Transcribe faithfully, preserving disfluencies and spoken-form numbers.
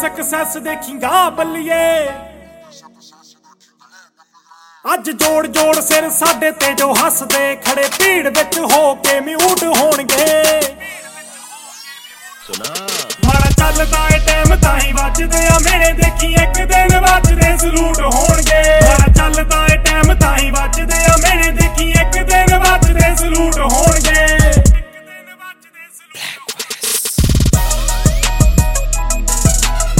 Success ਦੇਖੀਂਗਾ ਬੱਲੀਏ ਅੱਜ ਜੋੜ ਜੋੜ ਸਿਰ ਸਾਡੇ ਤੇ ਜੋ ਹੱਸਦੇ ਖੜੇ ਭੀੜ ਵਿੱਚ ਹੋ ਕੇ ਮਿਊਟ ਹੋਣਗੇ। ਸੁਣਾ ਮਾੜਾ ਚੱਲਦਾ ਏ ਟਾਈਮ ਤਾਂ ਹੀ